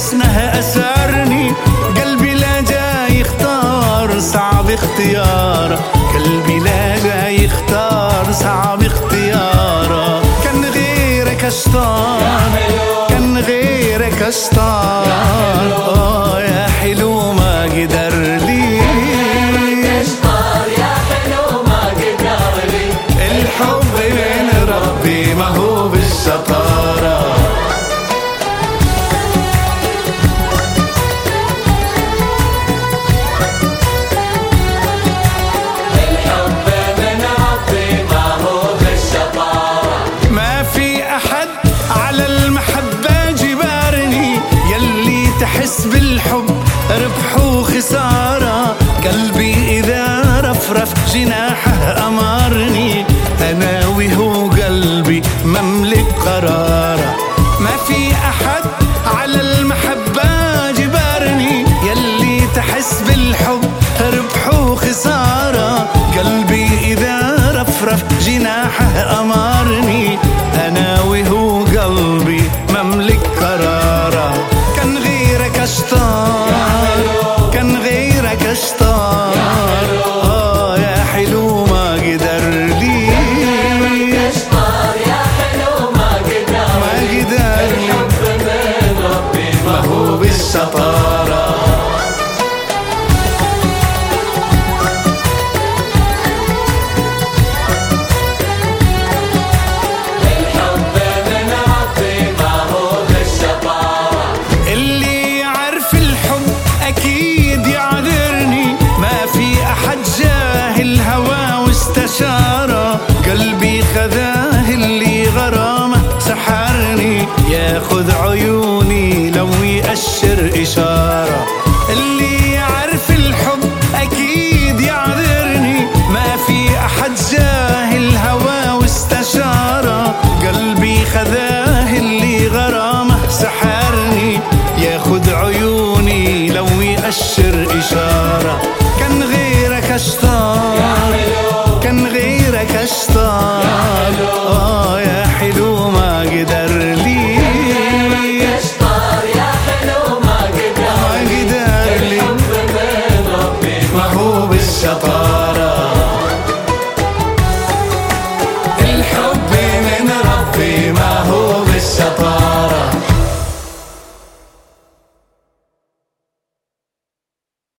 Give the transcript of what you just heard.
حسنها أسرني. قلبي لا جاي يختار صعب اختياره، قلبي لا جاي يختار صعب اختياره. كان غيرك اشطار، كان غيرك اشطار. يا حلو ما قدر لي، يا حلو ما قدر لي. الحب من ربي ما هو بالشطارة. الحب من ربي ما هو بالشطارة. ما في أحد على المحبة جبارني، يلي تحس بالحب ربح وخسارة. قلبي إذا رفرف جناحه أمرني، أنا وهو قلبي مملك قراره. ما في أحد على المحبة جبارني، يلي تحس بالحب ربح وخسارة. قلبي إذا رفرف جناحه أمرني، أنا وهو قلبي مملك قراره. كان غيرك أشطار، كان غيرك أشطار. يا حلو ما قدر لي، اشطار يا حلو ما قدر ما قدر لي. الحب من ربي ما هو بالشطار.